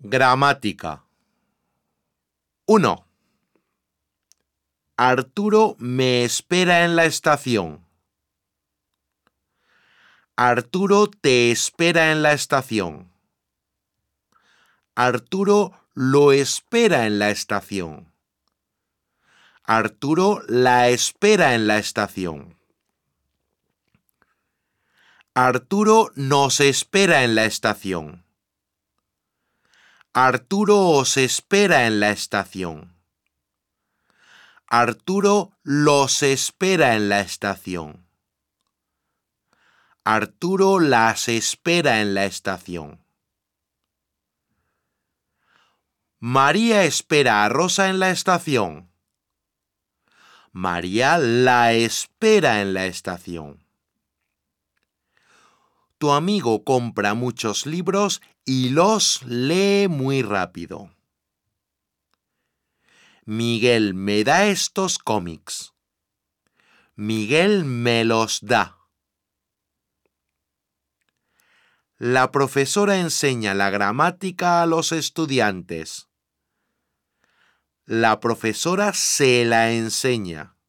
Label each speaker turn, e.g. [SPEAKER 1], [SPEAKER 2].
[SPEAKER 1] Gramática. 1. Arturo me espera en la estación. Arturo te espera en la estación. Arturo lo espera en la estación. Arturo la espera en la estación. Arturo nos espera en la estación. Arturo os espera en la estación. Arturo los espera en la estación. Arturo las espera en la estación. María espera a Rosa en la estación. María la espera en la estación. Tu amigo compra muchos libros y los lee muy rápido. Miguel me da estos cómics. Miguel me los da. La profesora enseña la gramática a los estudiantes. La profesora se la enseña.